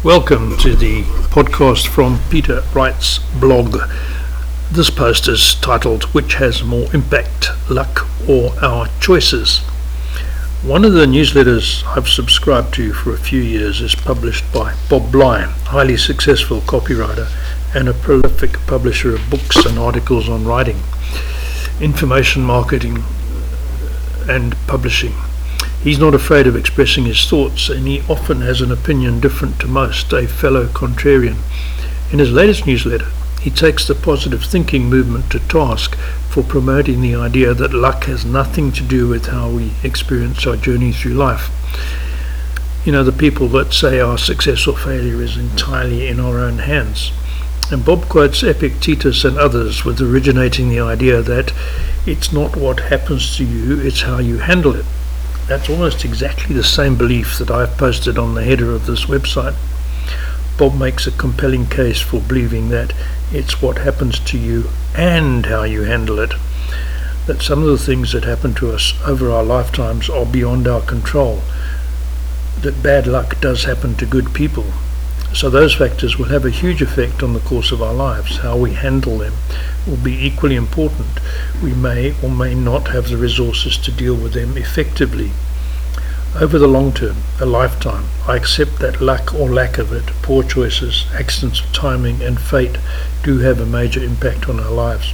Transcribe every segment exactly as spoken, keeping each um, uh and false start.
Welcome to the podcast from Peter Wright's blog. This post is titled, Which Has More Impact, Luck or Our Choices? One of the newsletters I've subscribed to for a few years is published by Bob Bly, highly successful copywriter and a prolific publisher of books and articles on writing, information marketing and publishing. He's not afraid of expressing his thoughts, and he often has an opinion different to most, a fellow contrarian. In his latest newsletter, he takes the positive thinking movement to task for promoting the idea that luck has nothing to do with how we experience our journey through life. You know, the people that say our success or failure is entirely in our own hands. And Bob quotes Epictetus and others with originating the idea that it's not what happens to you, it's how you handle it. That's almost exactly the same belief that I've posted on the header of this website. Bob makes a compelling case for believing that it's what happens to you and how you handle it. That some of the things that happen to us over our lifetimes are beyond our control. That bad luck does happen to good people. So those factors will have a huge effect on the course of our lives. How we handle them will be equally important. We may or may not have the resources to deal with them effectively. Over the long term, a lifetime, I accept that luck or lack of it, poor choices, accidents of timing and fate do have a major impact on our lives.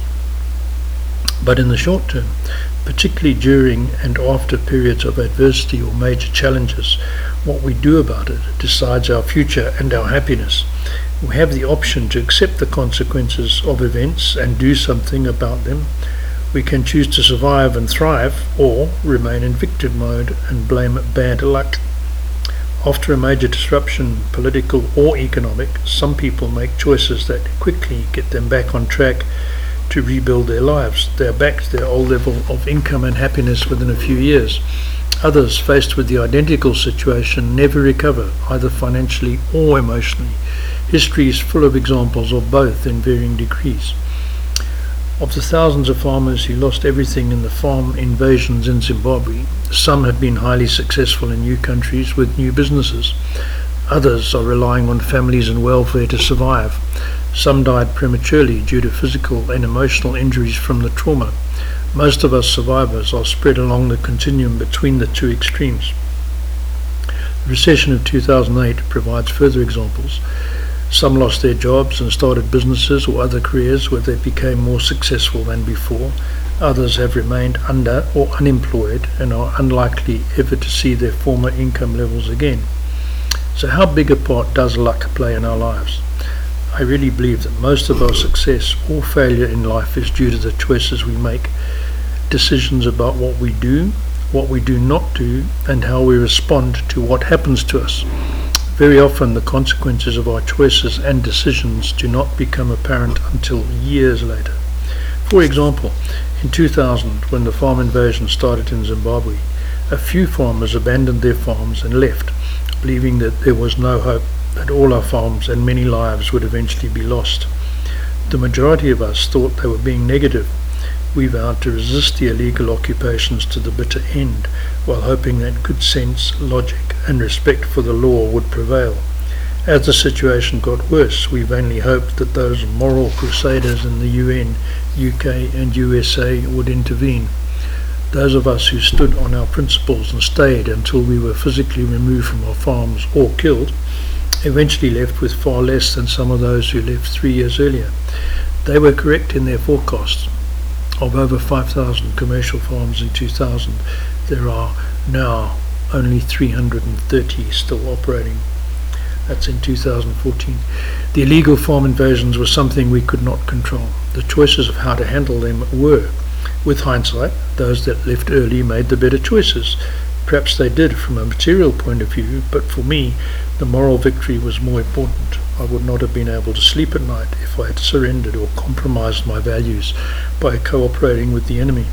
But in the short term, particularly during and after periods of adversity or major challenges, what we do about it decides our future and our happiness. We have the option to accept the consequences of events and do something about them. We can choose to survive and thrive, or remain in victim mode and blame bad luck. After a major disruption, political or economic, some people make choices that quickly get them back on track to rebuild their lives. They are back to their old level of income and happiness within a few years. Others, faced with the identical situation, never recover, either financially or emotionally. History is full of examples of both in varying degrees. Of the thousands of farmers who lost everything in the farm invasions in Zimbabwe, some have been highly successful in new countries with new businesses. Others are relying on families and welfare to survive. Some died prematurely due to physical and emotional injuries from the trauma. Most of us survivors are spread along the continuum between the two extremes. The recession of two thousand eight provides further examples. Some lost their jobs and started businesses or other careers where they became more successful than before. Others have remained under or unemployed and are unlikely ever to see their former income levels again. So how big a part does luck play in our lives? I really believe that most of our success or failure in life is due to the choices we make, decisions about what we do, what we do not do, and how we respond to what happens to us. Very often the consequences of our choices and decisions do not become apparent until years later. For example, in two thousand, when the farm invasion started in Zimbabwe, a few farmers abandoned their farms and left, believing that there was no hope, that all our farms and many lives would eventually be lost. The majority of us thought they were being negative. We vowed to resist the illegal occupations to the bitter end, while hoping that good sense, logic, and respect for the law would prevail. As the situation got worse, we vainly hoped that those moral crusaders in the U N, U K, and U S A would intervene. Those of us who stood on our principles and stayed until we were physically removed from our farms or killed, eventually left with far less than some of those who left three years earlier. They were correct in their forecasts. Of over five thousand commercial farms in two thousand, there are now only three hundred thirty still operating. That's in two thousand fourteen. The illegal farm invasions were something we could not control. The choices of how to handle them were. With hindsight, those that left early made the better choices. Perhaps they did from a material point of view, but for me, the moral victory was more important. I would not have been able to sleep at night if I had surrendered or compromised my values by cooperating with the enemy.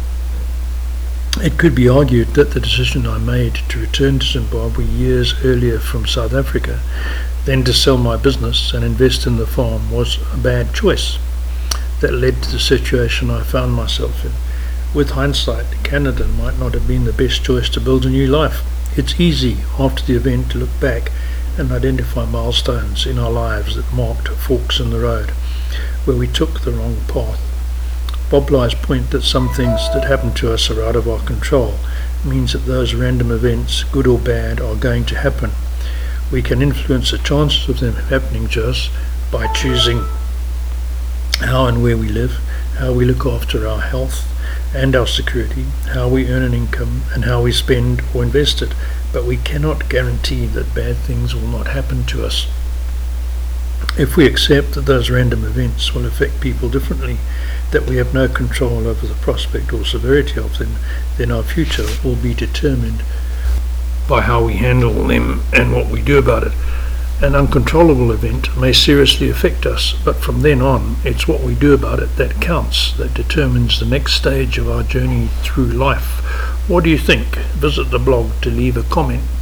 It could be argued that the decision I made to return to Zimbabwe years earlier from South Africa, then to sell my business and invest in the farm, was a bad choice that led to the situation I found myself in. With hindsight, Canada might not have been the best choice to build a new life. It's easy after the event to look back and identify milestones in our lives that marked forks in the road where we took the wrong path. Bob Bly's point that some things that happen to us are out of our control means that those random events, good or bad, are going to happen. We can influence the chances of them happening to us by choosing how and where we live, how we look after our health and our security, how we earn an income, and how we spend or invest it. But we cannot guarantee that bad things will not happen to us. If we accept that those random events will affect people differently, that we have no control over the prospect or severity of them, then our future will be determined by how we handle them and what we do about it. An uncontrollable event may seriously affect us, but from then on, it's what we do about it that counts, that determines the next stage of our journey through life. What do you think? Visit the blog to leave a comment.